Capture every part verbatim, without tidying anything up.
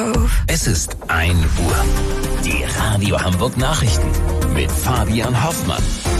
drove. Es ist ein Uhr. Die Radio Hamburg Nachrichten mit Fabian Hoffmann.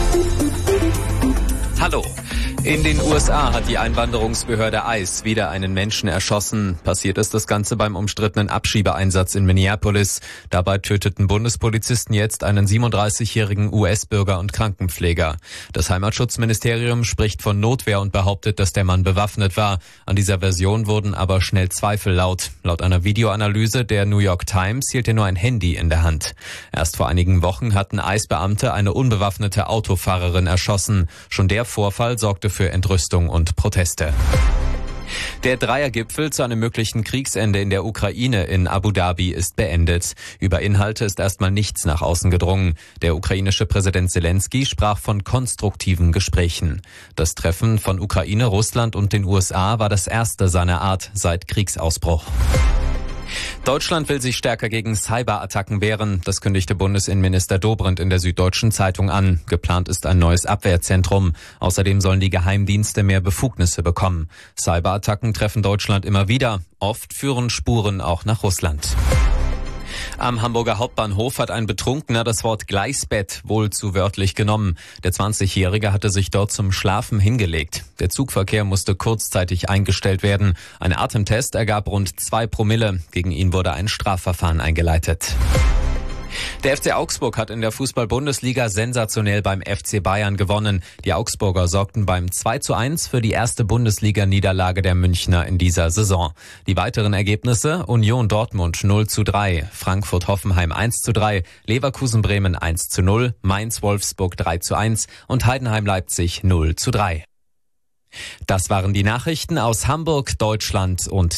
Hallo. In den U S A hat die Einwanderungsbehörde ICE wieder einen Menschen erschossen. Passiert ist das Ganze beim umstrittenen Abschiebeeinsatz in Minneapolis. Dabei töteten Bundespolizisten jetzt einen siebenunddreißigjährigen U S-Bürger und Krankenpfleger. Das Heimatschutzministerium spricht von Notwehr und behauptet, dass der Mann bewaffnet war. An dieser Version wurden aber schnell Zweifel laut. Laut einer Videoanalyse der New York Times hielt er nur ein Handy in der Hand. Erst vor einigen Wochen hatten ICE-Beamte eine unbewaffnete Autofahrerin erschossen. Schon der Vorfall sorgte für Entrüstung und Proteste. Der Dreiergipfel zu einem möglichen Kriegsende in der Ukraine in Abu Dhabi ist beendet. Über Inhalte ist erstmal nichts nach außen gedrungen. Der ukrainische Präsident Zelensky sprach von konstruktiven Gesprächen. Das Treffen von Ukraine, Russland und den U S A war das erste seiner Art seit Kriegsausbruch. Deutschland will sich stärker gegen Cyberattacken wehren. Das kündigte Bundesinnenminister Dobrindt in der Süddeutschen Zeitung an. Geplant ist ein neues Abwehrzentrum. Außerdem sollen die Geheimdienste mehr Befugnisse bekommen. Cyberattacken treffen Deutschland immer wieder. Oft führen Spuren auch nach Russland. Am Hamburger Hauptbahnhof hat ein Betrunkener das Wort Gleisbett wohl zu wörtlich genommen. Der zwanzigjährige hatte sich dort zum Schlafen hingelegt. Der Zugverkehr musste kurzzeitig eingestellt werden. Ein Atemtest ergab rund zwei Promille. Gegen ihn wurde ein Strafverfahren eingeleitet. Der F C Augsburg hat in der Fußball-Bundesliga sensationell beim F C Bayern gewonnen. Die Augsburger sorgten beim zwei zu eins für die erste Bundesliga-Niederlage der Münchner in dieser Saison. Die weiteren Ergebnisse: Union Dortmund null zu drei, Frankfurt-Hoffenheim eins zu drei, Leverkusen-Bremen eins zu null, Mainz-Wolfsburg drei zu eins und Heidenheim-Leipzig null zu drei. Das waren die Nachrichten aus Hamburg, Deutschland und